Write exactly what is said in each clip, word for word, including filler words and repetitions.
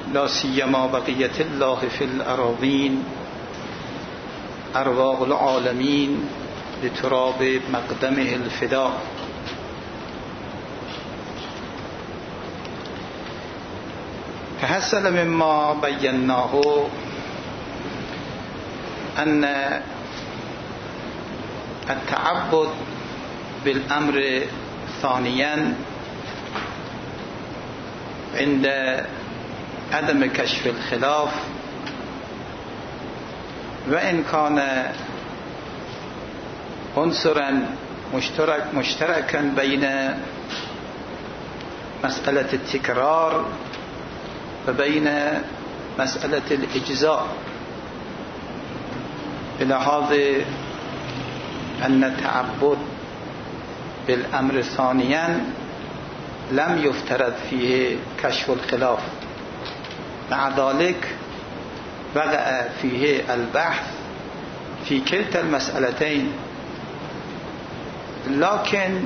لا سیما بقیت الله فی الأراضین ارواح العالمین لتراب مقدمه الفدا. فحصل مما بیناه ان التعبد بالامر ثانيا عند عدم كشف الخلاف وإن كان عنصرا مشترك مشتركا بين مسألة التكرار وبين مسألة الإجزاء، بلحاظ أن التعبد بالأمر ثانيا لم يفترض فيه كشف الخلاف، مع ذلك وقع فيه البحث في كلتا المسألتين، لكن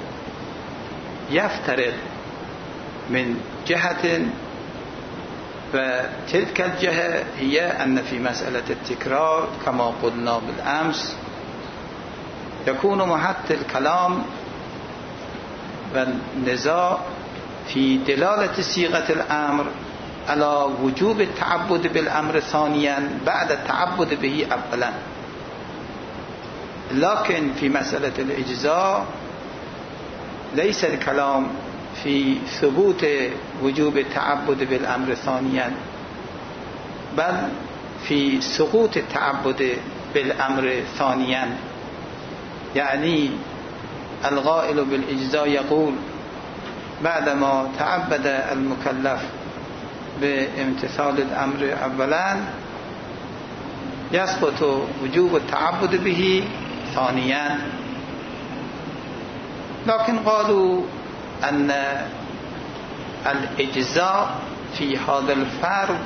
يفترض من جهة، وتلك الجهة هي أن في مسألة التكرار كما قلنا بالأمس يكون محط الكلام والنزاع في دلالة صيغة الأمر على وجوب التعبد بالأمر ثانيا بعد التعبد به أولا. لكن في مسألة الإجزاء ليس الكلام في ثبوت وجوب التعبد بالأمر ثانيا، بل في سقوط التعبد بالأمر ثانيا. يعني القائل بالإجزاء يقول بعدما تعبد المكلف بامتثال الأمر أولا يسقط وجوب التعبد به ثانيا. لكن قالوا أن الإجزاء في هذا الفرض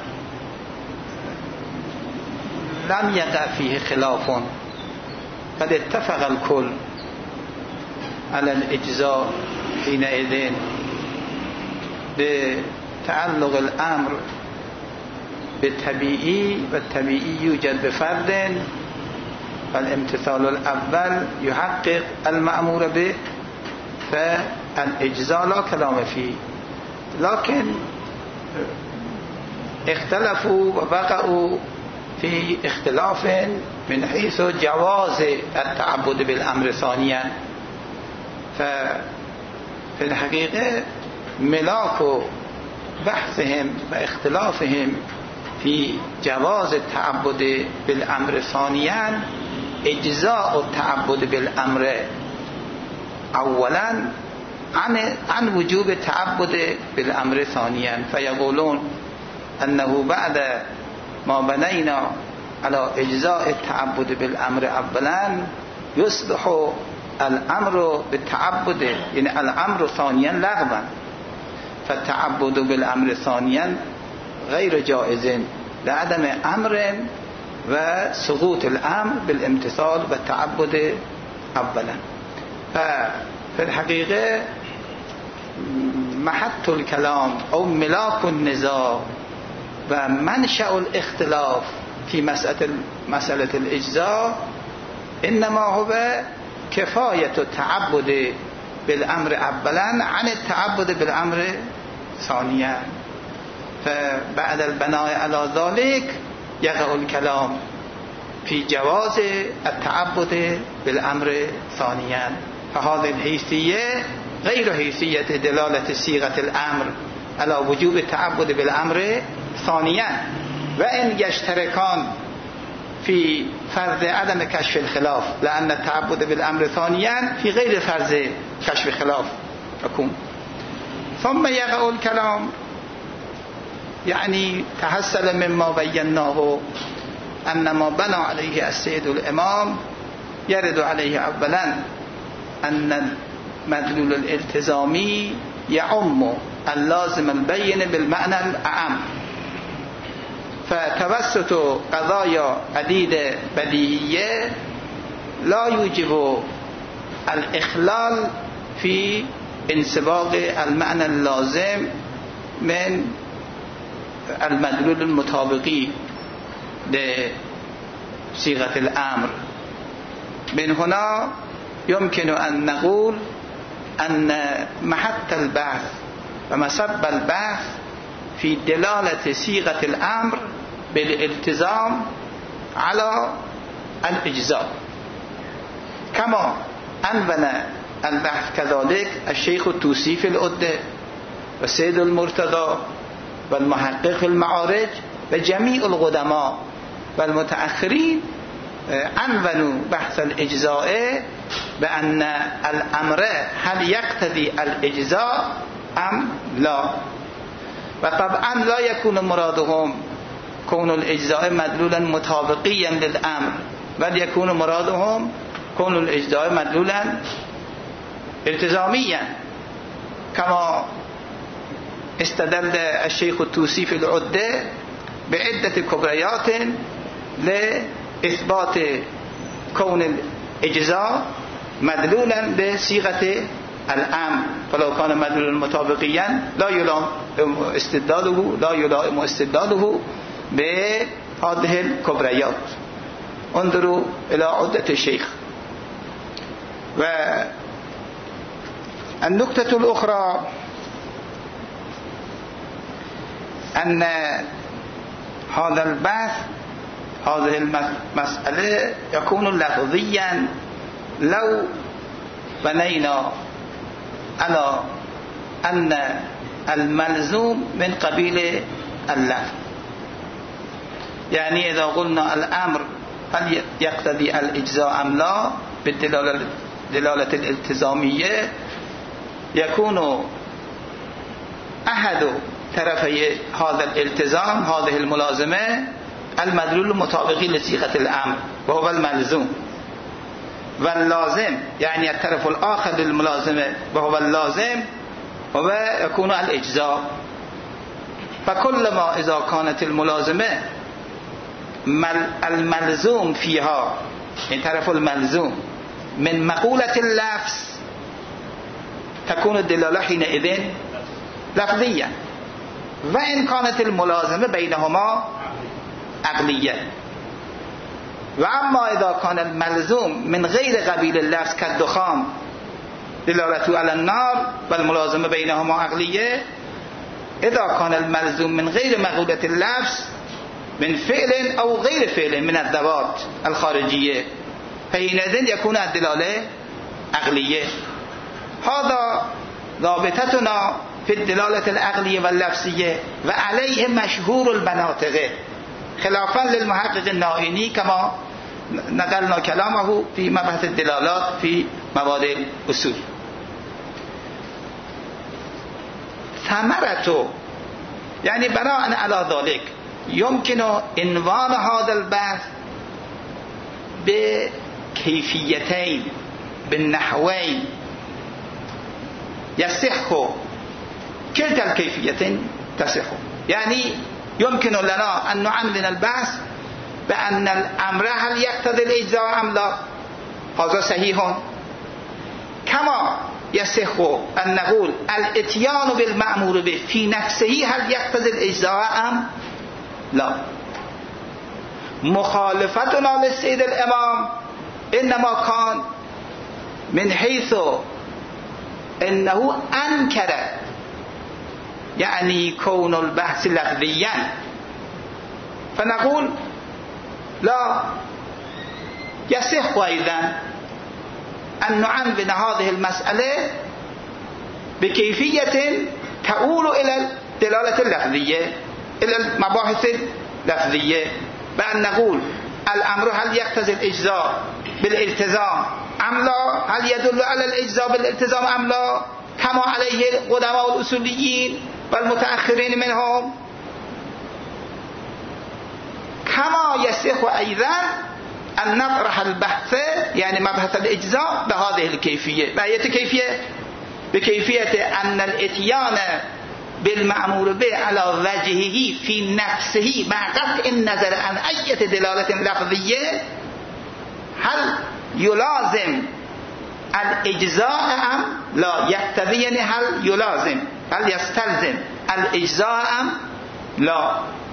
لم يقع فيه خلاف، قد اتفق الكل على الإجزاء حينئذ بتعلق الأمر بالطبيعي، والطبيعي يوجد بفرد، فالامتثال الأول يحقق المأمور به، فالإجزاء لا كلام فيه. لكن اختلفوا ووقعوا في اختلاف من حيث جواز التعبد بالأمر ثانيا. ففي الحقيقة ملاك بحثهم واختلافهم في جواز التعبد بالأمر ثانيا إجزاء التعبد بالأمر أولا عن عن وجوب التعبد بالأمر ثانيا. فيقولون أنه بعد ما بنينا على إجزاء التعبد بالأمر أولا يصبح الأمر بالتعبد، يعني الأمر ثانيا لغوا، فالتعبد بالأمر ثانيا غير جائز لعدم أمر وسقوط الأمر بالامتثال والتعبد أولا. ففي الحقيقة محط الكلام أو ملاك النزاع ومنشأ الاختلاف في مسألة مسألة الإجزاء إنما هو كفاية التعبد بالأمر أولا عن التعبد بالأمر ثانيا. فبعد البناء على ذلك يقع الكلام في جواز التعبد بالأمر ثانيا. فهذه الحيثية غير حيثية دلالة صيغة الأمر على وجوب التعبد بالأمر ثانيا، وإن يشتركان في فرض عدم كشف الخلاف، لأن التعبد بالأمر ثانيا في غير فرض كشف خلاف يكون. ثم يقع الكلام، يعني تحصل مما بيناه أن ما بنى عليه السيد الإمام يرد عليه أولا أن المدلول الالتزامي يعم اللازم البين بالمعنى الأعم، فتوسط قضايا عديدة بديهية لا يوجب الإخلال في انسباق المعنى اللازم من المدلول المطابقي لصيغة الأمر. من هنا يمكن أن نقول أن محط البحث ومصب البحث في دلالة صيغة الأمر بالالتزام على الإجزاء، كما أنبن البحث كذلك الشيخ الطوسي في العدة والسيد المرتضى والمحقق المعارج وجميع القدماء والمتأخرين أنبنوا بحث الإجزاء بأن الأمر هل يقتضي الإجزاء أم لا. وطبعا لا يكون مرادهم كون الإجزاء مدلولا مطابقيا للأمر، بل يكون مرادهم كون الإجزاء مدلولا التزاميا، كما استدل الشيخ الطوسي في العدة بعدة كبريات لإثبات كون الإجزاء مدلولا بصيغة الأمر، فلو كان مدلولا مطابقيا لا يلام استدلاله لا يلائم استدلاله بهذه الكبريات. انظروا إلى عدة الشيخ. والنقطة الأخرى أن هذا البحث هذه المسألة يكون لفظيا لو بنينا على أن الملزوم من قبيل اللفظ. يعني إذا قلنا الأمر هل يقتضي الإجزاء أم لا بالدلالة دلالة الالتزامية، يكون أحد طرفي هذا الالتزام هذه الملازمة المدلول المطابق لصيغة الأمر وهو الملزوم، واللازم يعني الطرف الآخر للملازمة وهو اللازم هو يكون الإجزاء. فكلما إذا كانت الملازمة الملزوم فيها يعني طرف الملزوم من مقولة اللفظ تكون الدلالة حينئذ لفظية، وإن كانت الملازمة بينهما عقلية. وأما إذا كان الملزوم من غير قبيل اللفظ كالدخان دلالته على النار والملازمة بينهما عقلية، إذا كان الملزوم من غير مقولة اللفظ من فعل أو غير فعل من الذوات الخارجية فحينئذ يكون الدلالة عقلية. هذا ضابطتنا في الدلالة العقلية واللفظية، وعليه مشهور المناطق خلافا للمحقق النائینی كما نقلنا كلامه في مبحث الدلالات في مواد الأصول. ثمرته يعني بناء على ذلك يمكن عنوان هذا البحث بكيفيتين بالنحوين يصح كلتا الكيفيتين تصح. يعني يمكن لنا أن نعنون البحث بأن الأمر هل يقتضي الإجزاء أم لا، هذا صحيح، كما يصح أن نقول الاتيان بالمأمور به في نفسه هل يقتضي الإجزاء أم لا. مخالفتنا للسيد الإمام إنما كان من حيث إنه أنكر يعني كون البحث لفظيا، فنقول لا يصح أيضا أن نعنون هذه المسألة بكيفية تؤول إلى الدلالة اللفظية إلى المباحث اللفظية، بأن نقول الأمر هل يقتضي الإجزاء بالالتزام أم لا، هل يدل على الإجزاء بالالتزام أم لا، كما عليه القدماء الأصوليين والمتأخرين منهم. كما يصح أيضا أن نطرح البحث يعني مبحث الإجزاء بهذه الكيفية، بأية كيفية؟ بكيفية أن الاتيان بالمأمور به على وجهه في نفسه مع قطع النظر عن أي دلالة لفظية هل يلازم الإجزاء أم لا، يقتضي يعني هل يلازم هل يستلزم الإجزاء أم لا.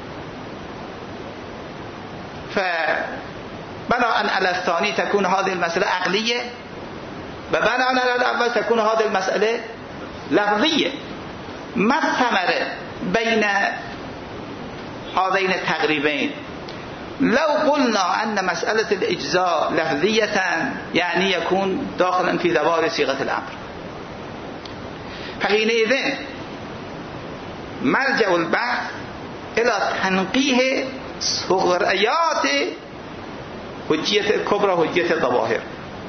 فبناء على الثاني تكون هذه المسألة عقلية، وبناء على الأول تكون هذه المسألة لفظية. ما الثمرة بين هذين التقريبين؟ لو قلنا أن مسألة الإجزاء لفظية يعني يكون داخلا في دوار صيغة الأمر، فحينئذ مرجع البحث إلى تنقيه صغريات حجية الكبرى حجية الظواهر.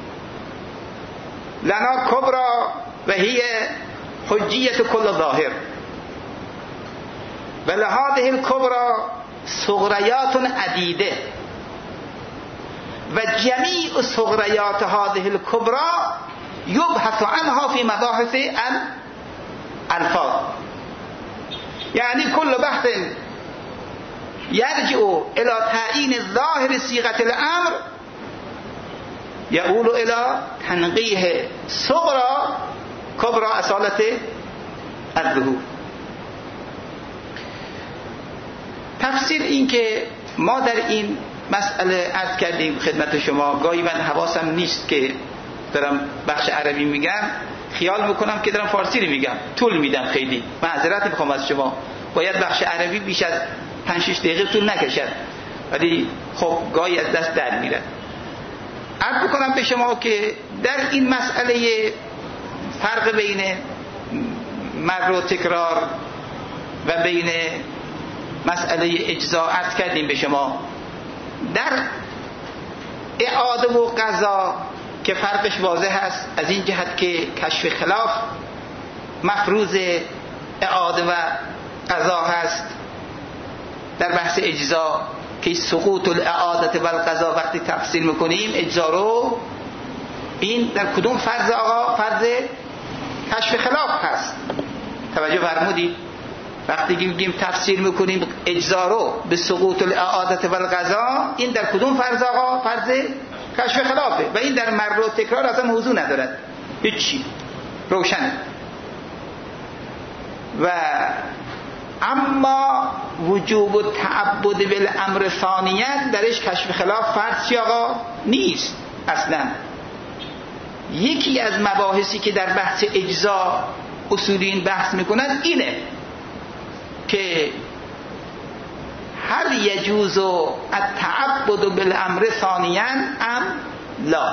لنا كبرى وهي حجية كل ظاهر، ولهذه الكبرى صغريات عديدة، وجميع صغريات هذه الكبرى يبحث عنها في مباحث الألفاظ. يعني كل بحث يرجع إلى تعيين ظاهر صيغة الأمر يقول إلى تنقيه صغرى كبرى أصالة الظهور. تفسیر این که ما در این مسئله عرض کردیم خدمت شما، گاهی من حواسم نیست که دارم بخش عربی میگم، خیال میکنم که دارم فارسی رو میگم، طول میدم، خیلی معذرت میخوام از شما. باید بخش عربی بیش از پنج شش دقیقه طول نکشد، ولی خب گاهی از دست در میره. عرض میکنم به شما که در این مسئله فرق بین مر و تکرار و بین مسئله اجزا عرض کردیم به شما. در اعاده و قضا که فرقش واضح است از این جهت که کشف خلاف مفروض اعاده و قضا هست. در بحث اجزا که سقوط الاعاده و القضا وقتی تفصیل میکنیم اجزا رو، این در کدوم فرض آقا؟ فرض کشف خلاف هست. توجه فرمودید؟ وقتی میگیم تفسیر میکنیم اجزا رو به سقوط الاعاده و القضا، این در کدوم فرض آقا؟ فرض کشف خلافه، و این در مر و تکرار اصلا موضوع ندارد، هیچی، روشنه. و اما وجوب و تعبد بالامر ثانیاً درش کشف خلاف فرض چی آقا؟ نیست اصلا. یکی از مباحثی که در بحث اجزا اصولین بحث میکنن اینه که هل یجوز التعبد بالامر ثانیاً ام لا.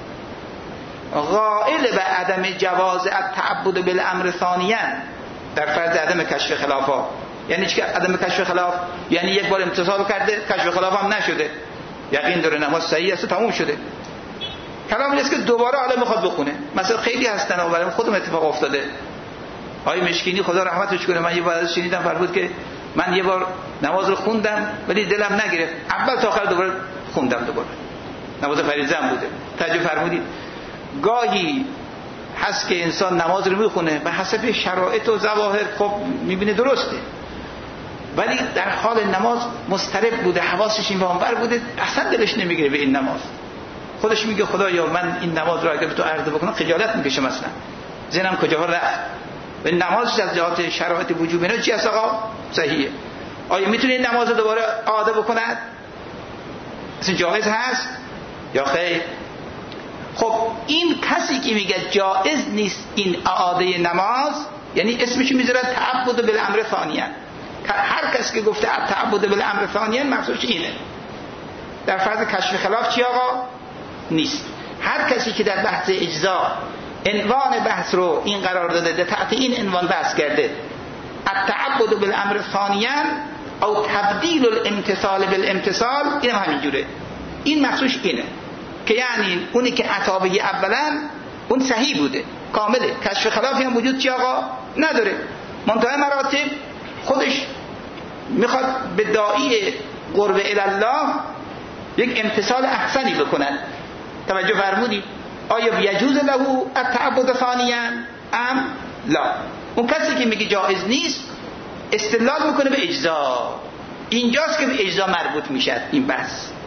قائل به عدم جواز التعبد بالامر ثانیاً در فرض عدم کشف خلاف ها. یعنی چی عدم کشف خلاف؟ یعنی یک بار امتصال کرده کشف خلاف هم نشده، یقین داره نماز صحیح است و تموم شده. کلامی است که دوباره حالا میخواد بخونه. مثلا خیلی هستن و برای خودم اتفاق افتاده. آقای مشکینی خدا رحمتش کنه، من یه بار ازش شنیدم فرمود که من یه بار نماز رو خوندم ولی دلم نگرفت، اول تا آخر دوباره خوندم، دوباره نماز فریضه هم بوده. توجه فرمودید؟ گاهی هست که انسان نماز رو میخونه به حسب شرایط و ظواهر، خب میبینه درسته، ولی در حال نماز مضطرب بوده، حواسش این وانور بوده، اصلا دلش نمیگیره به این نماز. خودش میگه خدایا من این نماز رو اگه به تو عرضه بکنم خجالت میکشم، اصلا ذهنم کجاها رفت. و نمازش از جهات شرایط وجوب اینا چی هست آقا؟ صحیحه. آیا میتونه این نماز رو دوباره اعاده بکند؟ اصلا جایز هست یا خیر؟ خب این کسی که میگه جایز نیست این اعاده نماز، یعنی اسمش میذاره تعبد بالامر ثانیاً. هر کسی که گفته تعبد بالامر ثانیاً مقصودش اینه. در فرض کشف خلاف چی آقا؟ نیست. هر کسی که در بحث اجزا عنوان بحث رو این قرار داده، تحت این عنوان بحث کرده التعبد بالامر ثانیاً او تبدیل الامتصال بالامتصال، این هم همینجوره. این مقصودش اینه که یعنی اونی که عطابه اولا اون صحیح بوده، کامله، کشف خلافی هم وجود چی آقا؟ نداره. منتهی مراتب خودش میخواد به داعی قرب الله یک امتصال احسنی بکنن. توجه فرمودید؟ آیا یجوز له التعبد ثانیاً ام لا؟ اون کسی که میگه جایز نیست استدلال میکنه به اجزا. اینجاست که به اجزا مربوط میشه این بحث.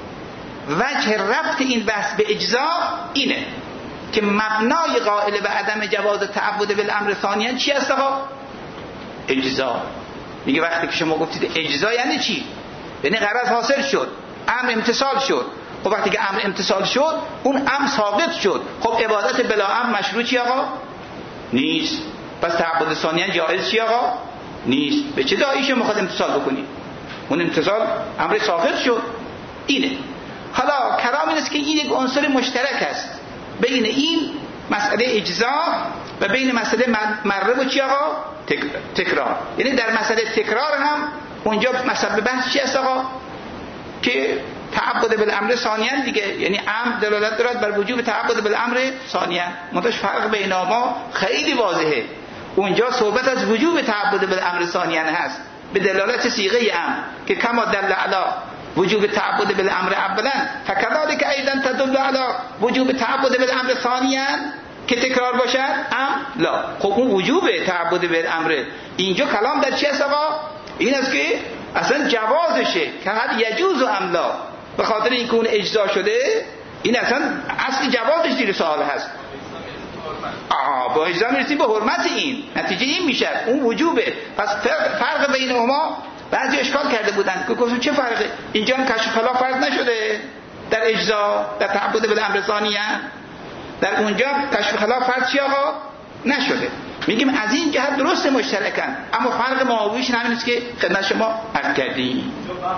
وجه رفت این بحث به اجزا اینه که مبنای قائل به عدم جواز تعبد بالامر ثانیاً چی است آقا؟ اجزا. میگه وقتی که شما گفتید اجزا یعنی چی؟ یعنی غرض حاصل شد، امر امتثال شد. خب وقتی که امر امتثال شد اون امر ثابت شد. خب عبادت بلا امر مشروع چی آقا؟ نیست. پس تعبد ثانیاً جایز چی آقا؟ نیست. به چه داییش میخواد امتثال بکنی؟ اون امتثال امر ثابت شد. اینه. حالا کلام این است که این یک عنصر مشترک است بین این مسئله اجزا و بین مسئله مره و چی آقا؟ تکرار. یعنی در مسئله تکرار هم اونجا مسئله بحث چی است آقا؟ که تعبد بالامر ثانیاً دیگه، یعنی امر دلالت دارد بر وجوب تعبد بالامر ثانیاً. منتش فرق بین ما خیلی واضحه. اونجا صحبت از وجوب تعبد بالامر ثانیاً هست به دلالت صیغه امر که کما دل علی وجوب تعبد بالامر اولا فکذلک ایضا تدل علی وجوب تعبد بالامر ثانیاً که تکرار باشد ام لا. خب اون وجوب تعبد بالامر اینجا کلام در چی است آقا؟ این است که اصلا جوازشه که هل یجوز و ام لا، به خاطر اینکه اون اجزا شده این اصلا اصل جوازش زیر سوال هست. آه با اجزا میرسیم به حرمت این، نتیجه این میشه اون وجوبه. پس فرق بین هما بعضی اشکال کرده بودن که گفتم چه فرقه؟ اینجا هم کشف خلاف فرض نشده در اجزا در تعبد بالامر ثانیاً، در اونجا کشف خلاف فرض چی آقا؟ نشده. میگیم از این جهت درست مشترکن، اما فرق ماویش همین است که خدمت شما عرض کردیم.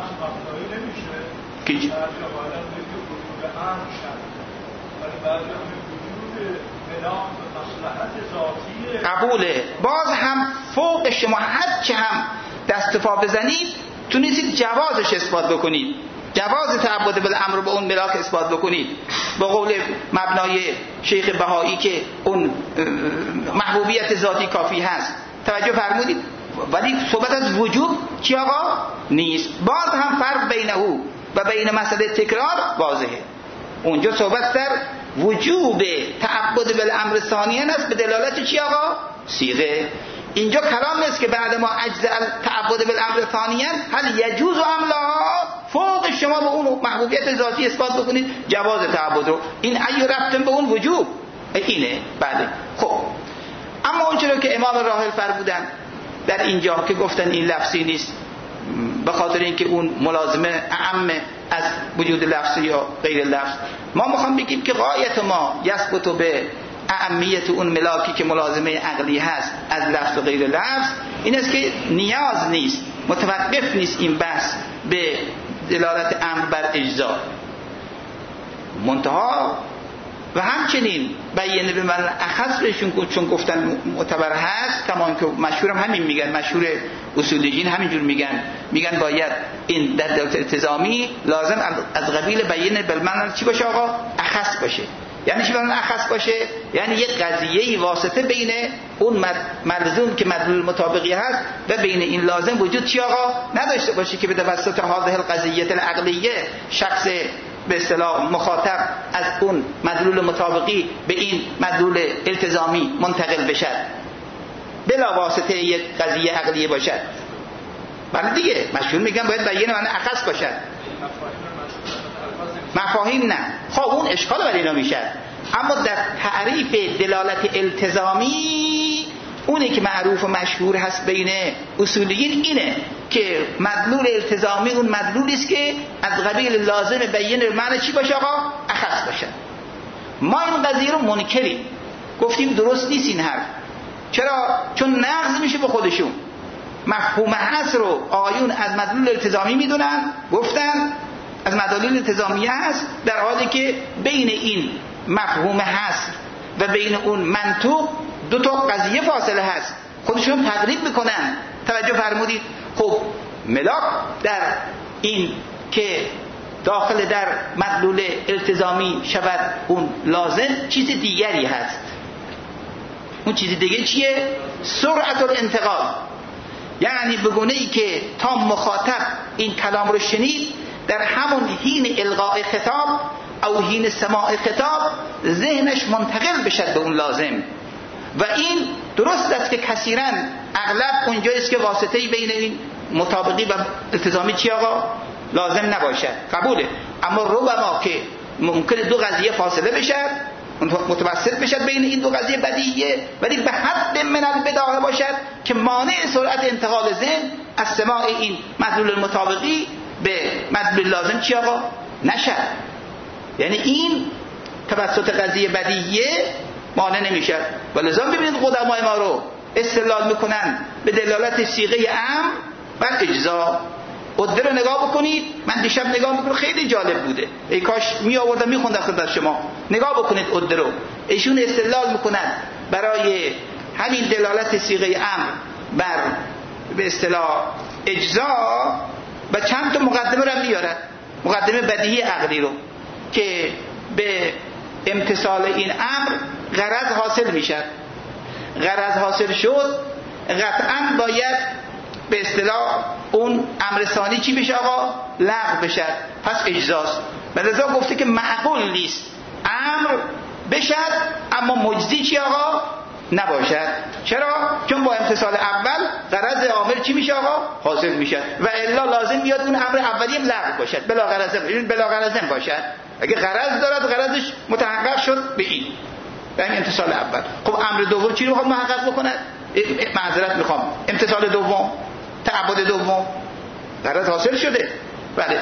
که قبوله. باز هم فوق شما هر چه هم دستفا بزنید تونستید جوازش اثبات بکنید، جواز تعبد بالامر به اون ملاک اثبات بکنید به قول مبنای شیخ بهایی که اون محبوبیت ذاتی کافی هست. توجه فرمودید؟ ولی صحبت از وجوب چی آقا؟ نیست. باز هم فرق بین او و بین مسئله تکرار واضحه. اونجا صحبت در وجوب تعبد بالامر ثانیاً است به دلالت چی آقا؟ صیغه. اینجا کلام نیست که بعد ما اجزاء تعبد بالامر ثانیاً هل یجوز و ام لا، فوق شما به اون محبوبیت ذاتی اثبات بکنید جواز تعبد رو. این ای ربطن به اون وجوب اینه. بله. خب اما اون چرا که امام راحل فرمودن در اینجا که گفتن این لفظی نیست به خاطر اینکه اون ملازمه اعم از وجود لفظی یا غیر لفظ، ما میخوام بگیم که غایت ما یثبت به اهمیت اون ملاکی که ملازمه عقلی هست از لفظ و غیر لفظ این است که نیاز نیست، متوقف نیست این بحث به دلالت امر بر اجزا. منتها و همچنین بیانه به من اخص بهشون چون گفتن معتبر هست، کما که مشهور هم همین میگن، مشهور اصولیین همینجور میگن، میگن باید این در دولت التزامی لازم از قبیل بیانه بالمعنی چی باشه آقا؟ اخص باشه. یعنی چی بالمعنی اخص باشه؟ یعنی یک قضیه واسطه بین اون ملزوم که مدلول مطابقی هست و بین این لازم وجود چی آقا؟ نداشته باشه که به توسط هذه القضیه العقلیه شخص به اصطلاح مخاطب از اون مدلول مطابقی به این مدلول التزامی منتقل بشد بلا واسطه یک قضیه عقلیه باشد. بله دیگه مشهور میگن باید بیان معنی اخص باشد. مفاهیم نه. خب اون اشکال برای اینا میشه. اما در تعریف دلالت التزامی اونی که معروف و مشهور هست بین اصولیین اینه که مدلول التزامی اون مدلولی است که از قبیل لازم بیان معنی چی باشه آقا؟ اخص باشه. ما این قضیه رو منکریم، گفتیم درست نیست این حرف. چرا؟ چون نقض میشه به خودشون. مفهوم حصر رو آیون از مدلول التزامی میدونن، گفتن از مدلول التزامیه هست، در حالی که بین این مفهوم حصر و بین اون منطوق دو تا قضیه فاصله هست، خودشون تقریب میکنن. توجه فرمودید؟ خب ملاک در این که داخل در مدلول التزامی شود اون لازم چیز دیگری هست. اون چیز دیگه چیه؟ سرعت الانتقال. یعنی بگونه ای که تا مخاطب این کلام رو شنید در همون حین القاء خطاب او حین سماع خطاب ذهنش منتقل بشد به اون لازم. و این درست است که کثیراً اغلب اونجاییست که واسطه‌ای بین این مطابقی و التزامی چی آقا؟ لازم نباشد. قبوله. اما ربما که ممکنه دو قضیه فاصله بشد، متوسط بشد بین این دو قضیه بدیهیه، ولی به حد من البداهه باشد که مانع سرعت انتقال ذهن از سماع این مدلول المطابقی به مدلول لازم چی آقا؟ نشد. یعنی این توسط قضیه بدیهیه مانع نمیشه. ولذا ببینید قدمای ما رو استدلال میکنن به دلالت صیغه امر بر اجزا. عده رو نگاه بکنید، من دیشب نگاه میکنم خیلی جالب بوده، ای کاش می آوردم میخوندم خدمت شما. نگاه بکنید عده رو، ایشون استدلال میکنن برای همین دلالت صیغه امر بر به اصطلاح اجزا و چند تا مقدمه رو میارن، مقدمه بدیهی عقلی رو که به امتثال این امر غرض حاصل میشد. غرض حاصل شد قطعا باید به اصطلاح اون امر ثانی چی بشه آقا؟ لغو بشه، پس اجزاست. لذا گفته که معقول نیست امر بشد اما مجزی چی آقا؟ نباشد. چرا؟ چون با امتثال اول غرض عامل چی میشه آقا؟ حاصل میشه و الا لازم بیاد اون امر اولی هم لغو باشد، بلا غرض بلا غرض باشد. اگه غرض دارد غرضش متحقق شد به این به این امتثال اول. خب امر دوم چی رو میخواد محقق بکنه؟ معذرت میخوام امتثال دوم، تعبد دوم غرض حاصل شده. بله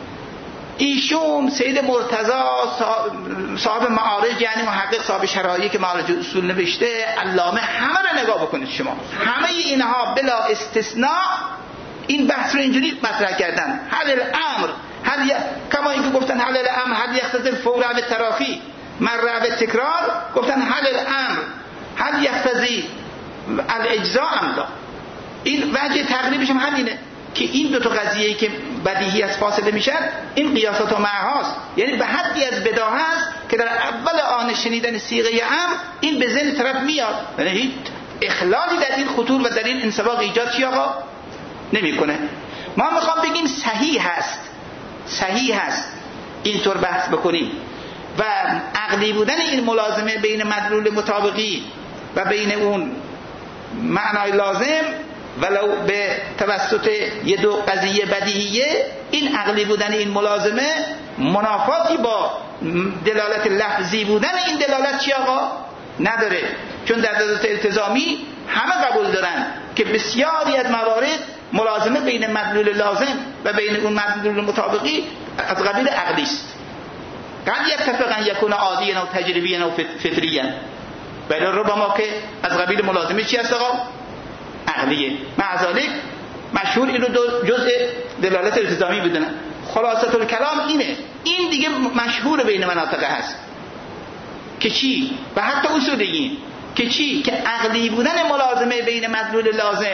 ایشون سید مرتضی صاحب معارج، یعنی محقق صاحب شرایع که معارج اصول نوشته، علامه، همه رو نگاه بکنید شما، همه اینها بلا استثناء این بحث رو اینجوری مطرح کردن. حل الامر هل ی... کما اینکه گفتن حل الامر هل یقتضی الفور و التراخی مر و تکرار، گفتن حل الامر هل یقتضی الاجزاء ام لا. این وجه تقریبش هم همینه که این دو تا قضیه‌ای که بدیهی از فاصله میشن این قیاسات و معهاست، یعنی به حدی از بداهه است که در اول آن شنیدن صیغه امر این به ذهن طرف میاد، یعنی هیچ اخلالی در این خطور و در این انسباق ایجاد چی آقا نمیکنه. ما میخوام بگیم صحیح هست، صحیح هست اینطور بحث بکنیم و عقلی بودن این ملازمه بین مدلول مطابقی و بین اون معنای لازم ولو به توسط یه دو قضیه بدیهیه، این عقلی بودن این ملازمه منافاتی با دلالت لفظی بودن این دلالت چی آقا نداره. چون در دلالت التزامی همه قبول دارن که بسیاری از موارد ملازمه بین مدلول لازم و بین اون مدلول مطابقی از قبیل عقلی است. قد یتفقا یکون عادیا و تجربیا و فطریا، ولی ربما که از قبیل ملازمه چی است آقا عقلیه. معذالک مشهور اینو جزء دلالت التزامی بدونن. خلاصه الکلام اینه، این دیگه مشهور بین مناطق هست که چی و حتی اصولیین که چی که عقلی بودن ملازمه بین مدلول لازم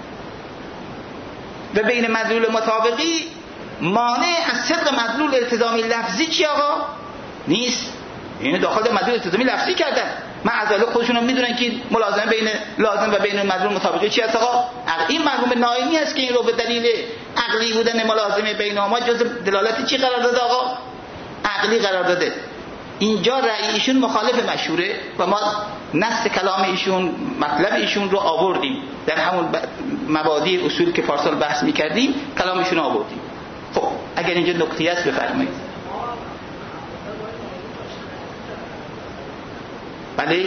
و بین مدلول مطابقی مانع از صدق مدلول التزامی لفظی چی آقا نیست. اینو داخل مدلول التزامی لفظی کردن. معذالک خودشون هم میدونن که ملازمه بین لازم و بین مدلول مطابقی چی هست آقا؟ این مرحوم ناینی است که این رو به دلیل عقلی بودن ملازمه بینهما جز دلالت چی قرار داده آقا؟ عقلی قرار داده. اینجا رأی ایشون مخالف مشهوره و ما نص کلام ایشون مطلب ایشون رو آوردیم در همون مبادی اصول که پارسال بحث میکردیم کلام ایشون آوردیم. خب اگر اینجا نکته است بفرمایید. بله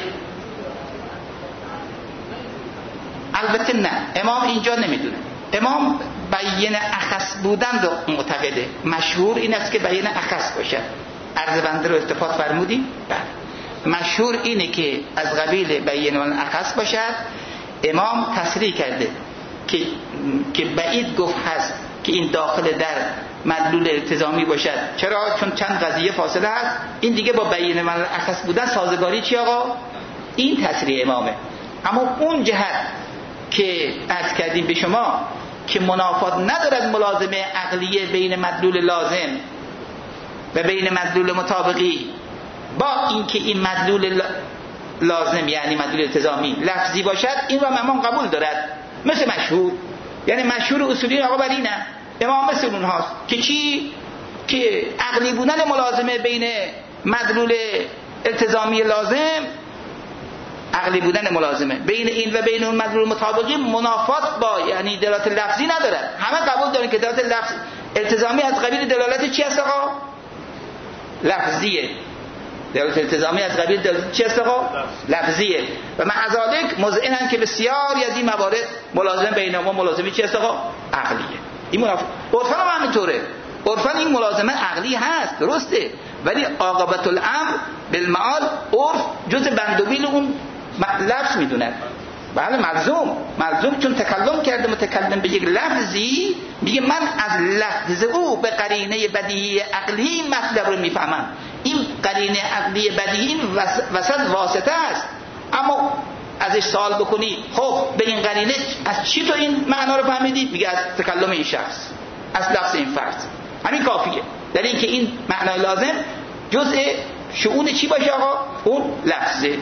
البته نه، امام اینجا نمیدونه. امام بیان اخص بودن رو معتقده. مشهور این است که بیان اخص باشه. عرض بنده رو استفاده فرمودیم. بله مشهور اینه که از قبیل بیان اخص باشد. امام تصریح کرده که که بعید گفت هست که این داخل در مدلول التزامی باشد. چرا؟ چون چند قضیه فاصله هست. این دیگه با بیان اخص بودن سازگاری چی آقا؟ این تصریح امامه. اما اون جهت که عرض کردیم به شما که منافات ندارد ملازمه عقلیه بین مدلول لازم و بین مدلول مطابقی با اینکه این مدلول لازم یعنی مدلول التزامی لفظی باشد، این رو امام قبول دارد مثل مشهور. یعنی مشهور اصولی آقا بر اینه، امام مثل اونهاست که چی؟ که عقلی بودن ملازمه بین مدلول التزامی لازم، عقلی بودن ملازمه بین این و بین اون مدلول مطابقی منافات با یعنی دلالت لفظی ندارد. همه قبول دارن که دلالت لفظ التزامی از قبیل دلالت چی هست آقا؟ لفظیه. دلالت التزامی از قبیل دلالت چی است آقا؟ لفظیه. و مع ذلک مذعنن که بسیاری از این موارد ملازم بینهما ملازمه چی است آقا؟ عقلیه. این منافق عرفا هم همینطوره. عرفا این ملازمه عقلی هست، درسته، ولی عاقبت الامر بالمعال عرف جز بندوبیل اون لفظ میدونه. بله ملزوم ملزوم چون تکلم کرده متکلم به یک لفظی، میگه من از لفظ او به قرینه بدیهی عقلی مطلب رو میفهمم. این قرینه عقلی بدیهی وسط واسطه است، اما ازش سوال بکنی خب به این قرینه از چی تو این معنا رو فهمیدی؟ میگه از تکلم این شخص، از لفظ این فرد. همین کافیه در این که این معنای لازم جزء شؤون چی باشه آقا؟ اون لفظه.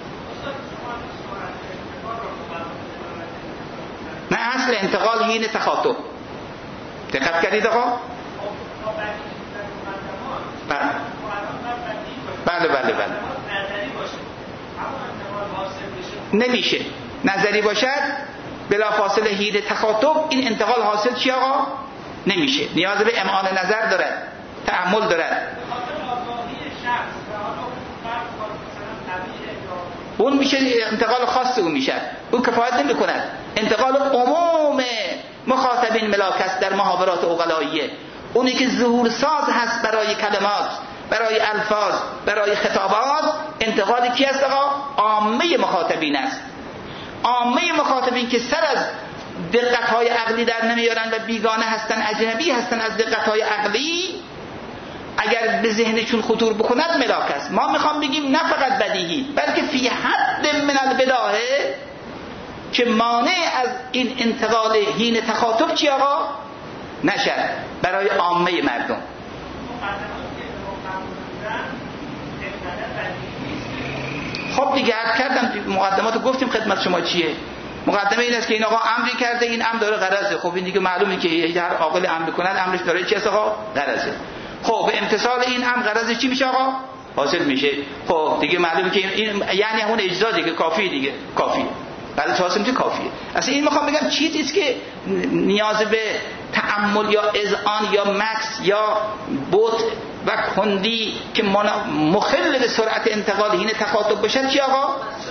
نه اصل انتقال حین تخاطب. دقت کردید آقا؟ بله بله بله بله نمیشه نظری باشد بلافاصله حین تخاطب این انتقال حاصل چی آقا؟ نمیشه، نیاز به امعان نظر دارد، تأمل دارد. اون میشه انتقال خاص اون میشه، اون کفایت نمی کند. انتقال عموم مخاطبین ملاک است در محاورات عقلاییه، اونی که ظهور ساز هست برای کلمات، برای الفاظ، برای خطابات. انتقال کی است آقا؟ عامه مخاطبین است. عامه مخاطبین که سر از دقت‌های عقلی در نمیارن و بیگانه هستن، اجنبی هستن از دقت‌های عقلی، اگر به ذهنشون خطور بکند ملاک است. ما میخوام بگیم نه فقط بدیهی بلکه فی حد من البداهه که مانع از این انتقال حین تخاطب چی آقا؟ نشد برای عامه مردم. خب دیگه عرض کردم مقدماتو گفتیم خدمت شما چیه. مقدمه این است که این آقا امری کرده، این امر داره غرضه. خب این دیگه معلومه که هر عاقل امر کند امرش داره چی است آقا؟ غرضه. خب به امتثال این امر غرض چی میشه آقا؟ حاصل میشه. خب دیگه معلومه که این یعنی همون اجزا دیگه کافیه دیگه، کافیه. غرض حاصل میشه کافیه. اصلا این میخوام بگم چیزی است که نیاز به تأمل یا اذعان یا مکس یا بوت و کندی که مخل به سرعت انتقال حین تخاطب بشه چی آقا؟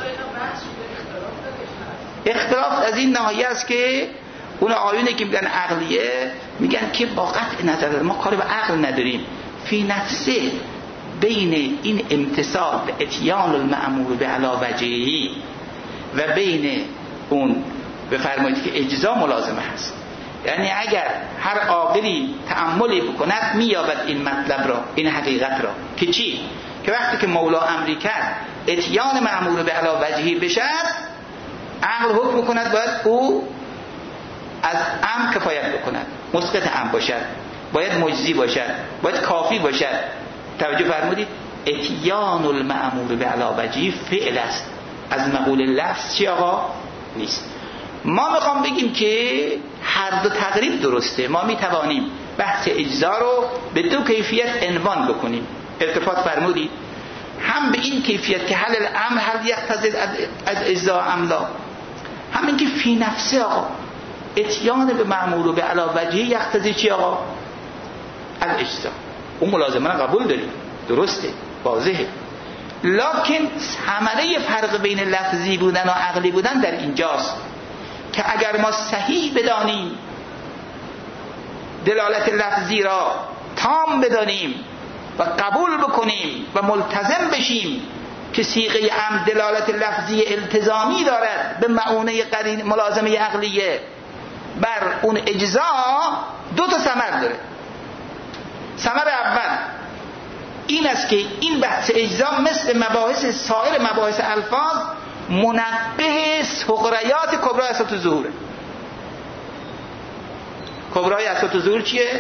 اختلاف از این ناحیه است که اون آیونی که میگن عقلیه میگن که با قطع نظر ما کاری به عقل نداریم، فی نفسه بین این امتثال به اتیان المأمور به علی وجهی و بین اون بفرمایید که اجزا ملازمه هست. یعنی اگر هر عاقلی تأملی بکند مییابد این مطلب را، این حقیقت را که چی؟ که وقتی که مولا امری کرد اتیان مأمور به علی وجهی بشد، عقل حکم کند باید او از ام کفایت بکند، مسقط ام باشد، باید مجزی باشد، باید کافی باشد. توجه فرمودید؟ اتیان المأمور به علی وجهی فعل است، از مقول لفظ چی آقا؟ نیست. ما میخوام بگیم که هر دو تقریب درسته. ما میتوانیم بحث اجزا رو به دو کیفیت عنوان بکنیم. التفات فرمودید هم به این کیفیت که حل الامر هل یقتضی از اجزا املا، همین که فی نفسه آقا اتیان به مأمور و به علی وجهی یقتضی چی آقا؟ الاجزا. اون ملازمه رو قبول داریم، درسته، واضحه، لکن ثمره فرق بین لفظی بودن و عقلی بودن در اینجاست که اگر ما صحیح بدانیم دلالت لفظی را تام بدانیم و قبول بکنیم و ملتزم بشیم که صیغه ام دلالت لفظی التزامی دارد به معونه قرین ملازمه عقلیه بر اون اجزا، دو تا ثمر داره. ثمر اول این است که این بحث اجزا مثل مباحث سایر مباحث الفاظ منبه سغریات کبرای اساط ظهوره. کبرای اساط ظهور چیه؟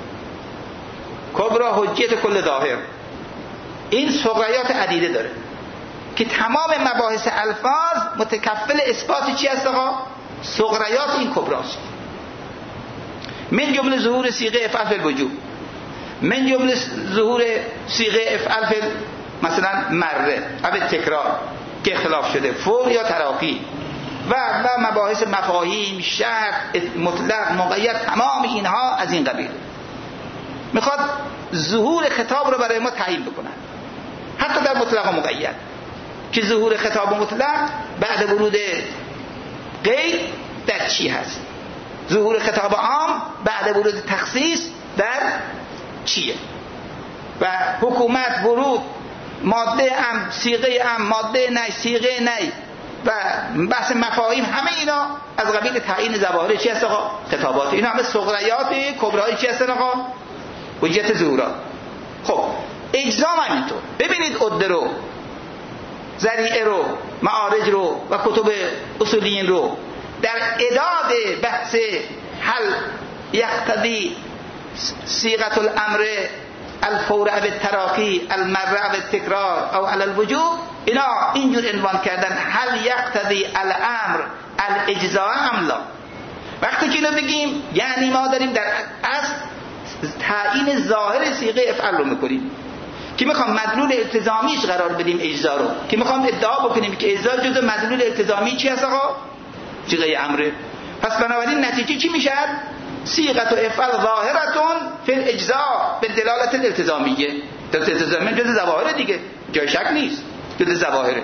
کبرا حجیت کل ظاهر. این سغریات عدیده داره که تمام مباحث الفاظ متکفل اثبات چی است آقا؟ سغریات این کبراست. من جمله ظهور صیغه افعال فی الوجوب، من جمله ظهور صیغه افعال فی مثلا مره او تکرار که اختلاف شده، فوق یا تراقی و و مباحث مفاهیم، شرط، مطلق، مقید، تمام اینها از این قبیل. میخواد ظهور خطاب رو برای ما تعیین بکنن. حتی در مطلق و مقید، که ظهور خطاب مطلق بعد ورود قید در چی هست، ظهور خطاب عام بعد ورود تخصیص در چیه، و حکومت ورود ماده ام صیغه ام ماده نی صیغه نی و بحث مفاهیم، همه اینا از قبیل تعیین ظواهر چی هست آقا؟ خطابات. اینا همه صغریات کبرای چی هستن آقا؟ حجیت ظهورات. خب اجزام همینطور. ببینید عده رو، ذریعه رو، معارج رو و کتب اصولیین رو در اعداد بحث هل یقتضی صیغه الامر الفور او التراخی المره او التکرار او علی الوجوب، اینا اینجور عنوان کردن هل یقتضی الامر الاجزاء ام لا. وقتی که اینو بگیم یعنی ما داریم در اصل تعیین ظاهر صیغه افعل رو میکنیم که میخوام مدلول التزامیش قرار بدیم اجزا رو، که میخوام ادعا بکنیم که اجزا جزء مدلول التزامی چی هست آقا؟ صیغه امره. پس بنابراین نتیجه چی میشه؟ صیغه افعل ظاهرتون فی الاجزاء به دلالت الالتزامیه. دلالت الالتزامیه جزء ظواهر دیگه، جای شک نیست، جزء ظواهره.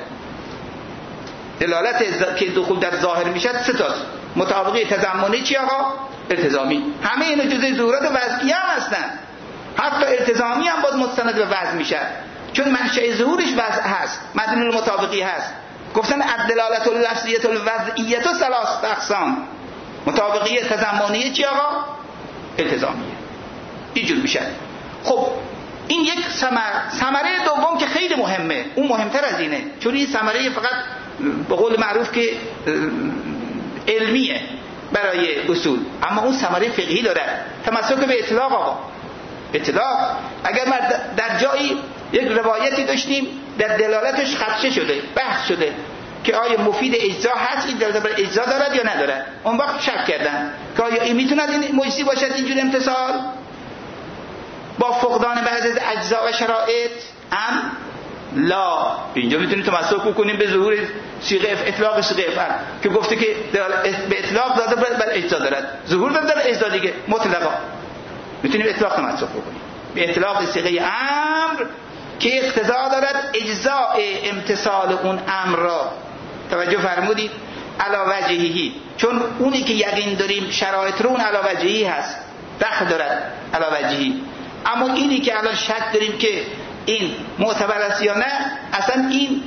دلالت از... که دخول در ظاهر میشه سه تاست. مطابقی تضمنی چی آقا؟ التزامی. همه اینا جزء ظهورات وضعی هم هستن. حتی التزامی هم باز مستند به وضع میشه، چون منشأ ظهورش وضع هست، مدلول مطابقی هست. گفتن الدلالت اللفظیه الوضعیه ثلاث اقسام. مطابقی تضمنی چی آقا؟ التزامیه. اینجور میشه. خب این یک ثمر. ثمره دوم که خیلی مهمه، اون مهمتر از اینه، چون این ثمره فقط به قول معروف که علمیه برای اصول، اما اون ثمره فقهی داره. تمسک به اطلاق آقا. اطلاق اگر ما در جایی یک روایتی داشتیم در دلالتش خدشه شده، بحث شده که آیا مفید اجزا هست، این دلالت بر اجزا دارد یا ندارد، اون وقت شک کردن که آیا این میتوند این مجزی باشد اینجور امتصال با فقدان بعضی از اجزا و شرایط ام لا. اینجا میتونیم تمسک بکنیم به ظهور صیغه اطلاق صیغه افعل که گفته که به اطلاق داده بر اجزا دارد، ظهور داده بر اجزا دیگه مطلقا میتونیم اطلاق تمسک بکنیم به اطلاق صیغه امر که اقتضا دارد اجزاء امتصال اون امر را. توجه فرمودید؟ علی وجهی، چون اونی که یقین داریم شرایط رو اون علی وجهی هست، دخل دارد علی وجهی. اما اینی که الان شک داریم که این معتبر است یا نه، اصلا این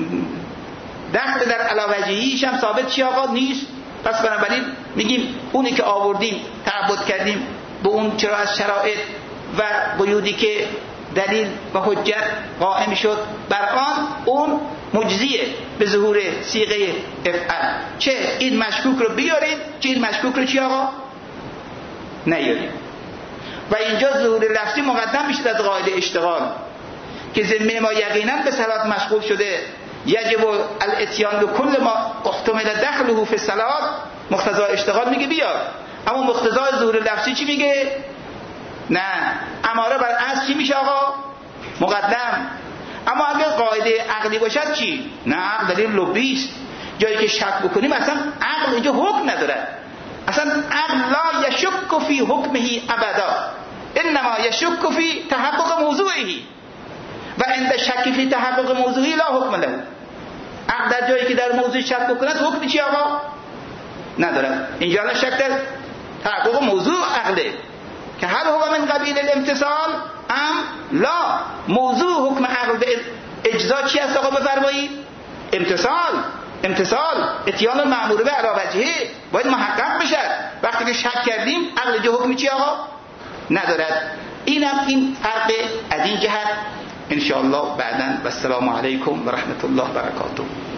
دخل در علی وجهیش هم ثابت چی آقا نیست. پس بنابراین میگیم اونی که آوردیم تعبد کردیم به اون چرا از شرایط و قیودی که دلیل و حجت قائم شد بر آن، اون مجزیه به ظهور صیغه افعل. چه این مشکوک رو بیاریم، چه این مشکوک رو چی آقا نیاریم. و اینجا ظهور لفظی مقدم میشه از قاعده اشتغال که ذمه ما یقینا به صلات مشغول شده، یجب الاتیان بكل ما احتمل دخله فی الصلات. مقتضا اشتغال میگه بیار، اما مقتضا ظهور لفظی چی میگه؟ نه، اماره بر اصل چی میشه آقا؟ مقدم. اما اگر قاعده عقلی باشد چی؟ نه، عقل دلیل لبی است. جایی که شک بکنیم اصلا عقل اینجا حکم نداره، اصلا عقل لا یشک فی حکمه ابدا، انما یشک فی تحقق موضوعه و عند شک فی تحقق موضوعی لا حکم له. عقل در جایی که در موضوع شک بکند حکم چی آقا؟ نداره. اینجا الان شک در تحقق موضوع عقله که هل هو من قبیل الامتصال ام لا. موضوع حکم عقل به اجزا چی است آقا بفرمایید؟ امتصال. امتصال اتیان المأمور به علی وجهه باید محقق بشه. وقتی که شک کردیم عقل جو حکم چی آقا ندارد. اینم این فرق از این جهت ان شاء الله بعداً. و السلام علیکم و رحمت الله و برکاته.